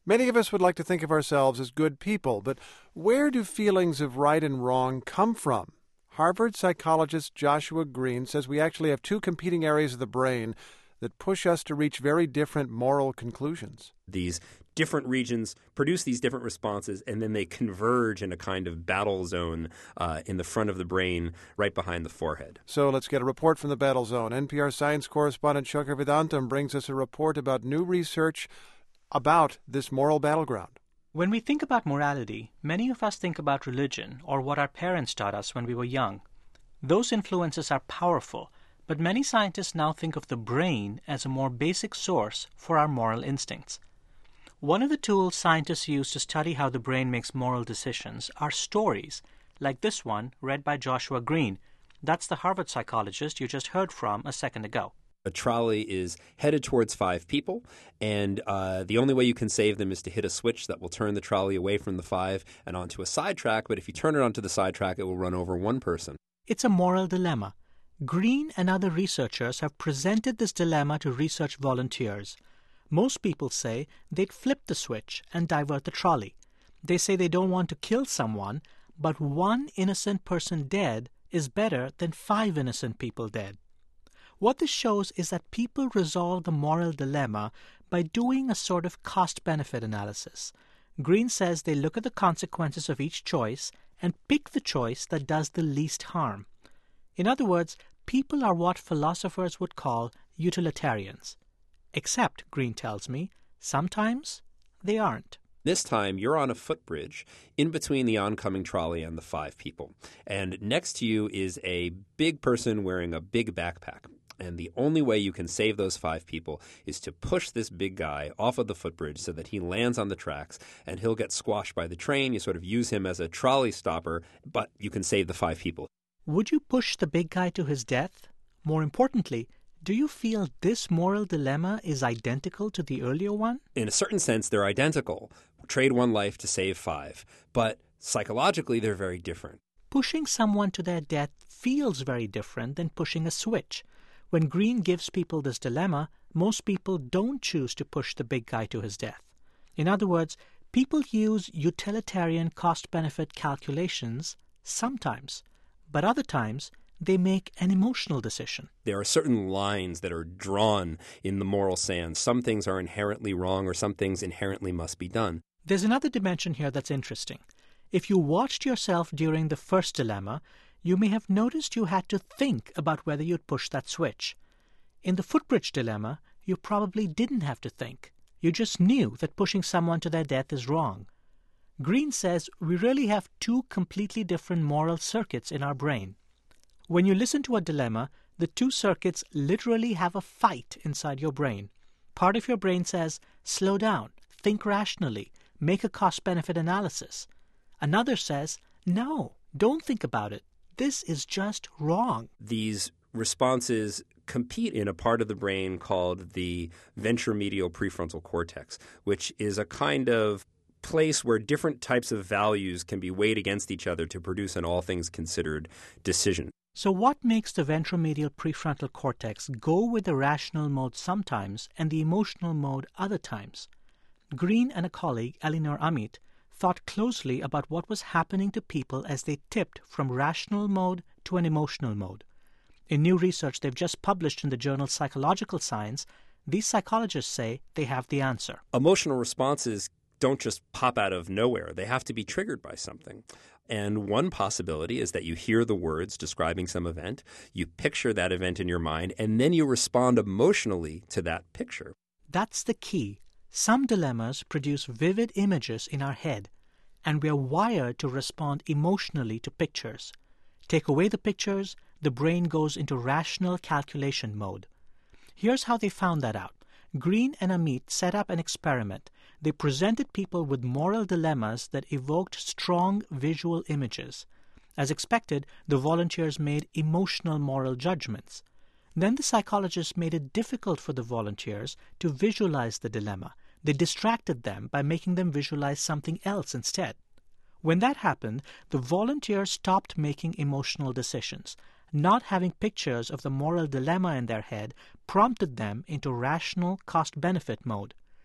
Many of us would like to think of ourselves as good people, but where do feelings of right and wrong come from? Harvard psychologist Joshua Green says we actually have two competing areas of the brain that push us to reach very different moral conclusions. These different regions produce these different responses, and then they converge in a kind of battle zone in the front of the brain right behind the forehead. So let's get a report from the battle zone. NPR science correspondent Shankar Vedantam brings us a report about new research about this moral battleground. When we think about morality, many of us think about religion or what our parents taught us when we were young. Those influences are powerful, but many scientists now think of the brain as a more basic source for our moral instincts. One of the tools scientists use to study how the brain makes moral decisions are stories, like this one read by Joshua Green. That's the Harvard psychologist you just heard from a second ago. A trolley is headed towards 5 people, and the only way you can save them is to hit a switch that will turn the trolley away from the 5 and onto a sidetrack, but if you turn it onto the sidetrack, it will run over one person. It's a moral dilemma. Green and other researchers have presented this dilemma to research volunteers. Most people say they'd flip the switch and divert the trolley. They say they don't want to kill someone, but one innocent person dead is better than 5 innocent people dead. What this shows is that people resolve the moral dilemma by doing a sort of cost-benefit analysis. Green says they look at the consequences of each choice and pick the choice that does the least harm. In other words, people are what philosophers would call utilitarians. Except, Green tells me, sometimes they aren't. This time, you're on a footbridge in between the oncoming trolley and the 5 people. And next to you is a big person wearing a big backpack. And the only way you can save those 5 people is to push this big guy off of the footbridge so that he lands on the tracks and he'll get squashed by the train. You sort of use him as a trolley stopper, but you can save the 5 people. Would you push the big guy to his death? More importantly, do you feel this moral dilemma is identical to the earlier one? In a certain sense, they're identical. Trade 1 life to save 5. But psychologically, they're very different. Pushing someone to their death feels very different than pushing a switch. When Green gives people this dilemma, most people don't choose to push the big guy to his death. In other words, people use utilitarian cost-benefit calculations sometimes, but other times they make an emotional decision. There are certain lines that are drawn in the moral sand. Some things are inherently wrong or some things inherently must be done. There's another dimension here that's interesting. If you watched yourself during the first dilemma, you may have noticed you had to think about whether you'd push that switch. In the footbridge dilemma, you probably didn't have to think. You just knew that pushing someone to their death is wrong. Green says we really have 2 completely different moral circuits in our brain. When you listen to a dilemma, the 2 circuits literally have a fight inside your brain. Part of your brain says, slow down, think rationally, make a cost-benefit analysis. Another says, no, don't think about it. This is just wrong. These responses compete in a part of the brain called the ventromedial prefrontal cortex, which is a kind of place where different types of values can be weighed against each other to produce an all things considered decision. So what makes the ventromedial prefrontal cortex go with the rational mode sometimes and the emotional mode other times? Green and a colleague, Elinor Amit, thought closely about what was happening to people as they tipped from rational mode to an emotional mode. In new research they've just published in the journal Psychological Science, these psychologists say they have the answer. Emotional responses don't just pop out of nowhere. They have to be triggered by something. And one possibility is that you hear the words describing some event, you picture that event in your mind, and then you respond emotionally to that picture. That's the key. Some dilemmas produce vivid images in our head, and we are wired to respond emotionally to pictures. Take away the pictures, the brain goes into rational calculation mode. Here's how they found that out. Green and Amit set up an experiment. They presented people with moral dilemmas that evoked strong visual images. As expected, the volunteers made emotional moral judgments. Then the psychologists made it difficult for the volunteers to visualize the dilemma. They distracted them by making them visualize something else instead. When that happened, the volunteers stopped making emotional decisions. Not having pictures of the moral dilemma in their head prompted them into rational cost-benefit mode.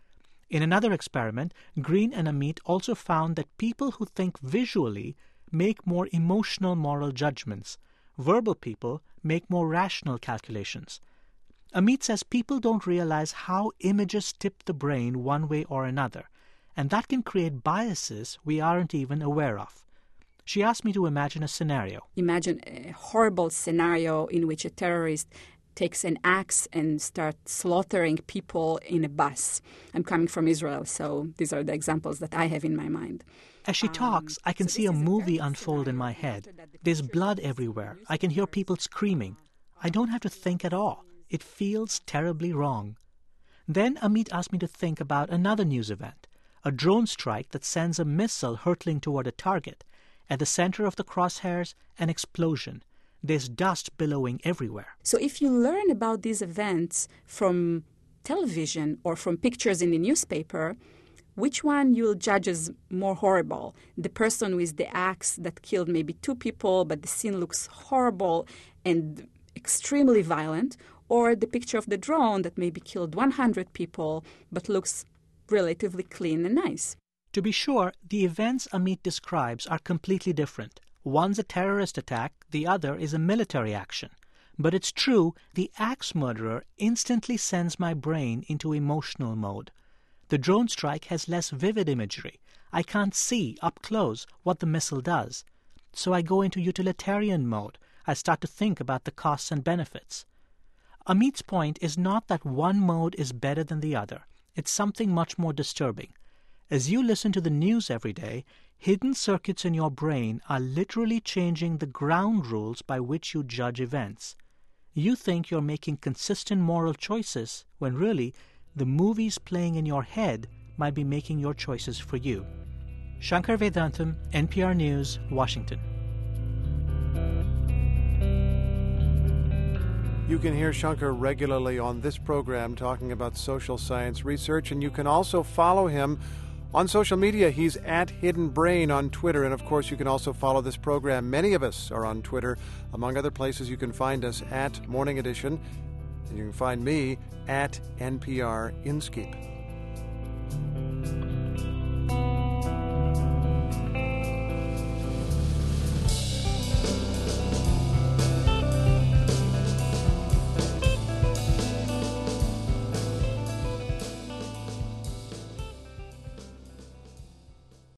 In another experiment, Green and Amit also found that people who think visually make more emotional moral judgments. Verbal people make more rational calculations. Amit says people don't realize how images tip the brain one way or another, and that can create biases we aren't even aware of. She asked me to imagine a scenario. Imagine a horrible scenario in which a terrorist takes an axe and starts slaughtering people in a bus. I'm coming from Israel, so these are the examples that I have in my mind. As she talks, I can see a movie unfold in my head. There's blood everywhere. I can hear people screaming. I don't have to think at all. It feels terribly wrong. Then Amit asked me to think about another news event, a drone strike that sends a missile hurtling toward a target. At the center of the crosshairs, an explosion. There's dust billowing everywhere. So if you learn about these events from television or from pictures in the newspaper, which one you'll judge as more horrible? The person with the axe that killed maybe 2 people, but the scene looks horrible and extremely violent, or the picture of the drone that maybe killed 100 people, but looks relatively clean and nice? To be sure, the events Amit describes are completely different. One's a terrorist attack, the other is a military action. But it's true, the axe murderer instantly sends my brain into emotional mode. The drone strike has less vivid imagery. I can't see up close what the missile does. So I go into utilitarian mode. I start to think about the costs and benefits. Amit's point is not that one mode is better than the other. It's something much more disturbing. As you listen to the news every day, hidden circuits in your brain are literally changing the ground rules by which you judge events. You think you're making consistent moral choices when really the movies playing in your head might be making your choices for you. Shankar Vedantam, NPR News, Washington. You can hear Shankar regularly on this program talking about social science research, and you can also follow him on social media. He's at Hidden Brain on Twitter, and of course you can also follow this program. Many of us are on Twitter. Among other places, you can find us at Morning Edition, and you can find me at NPR Inskeep.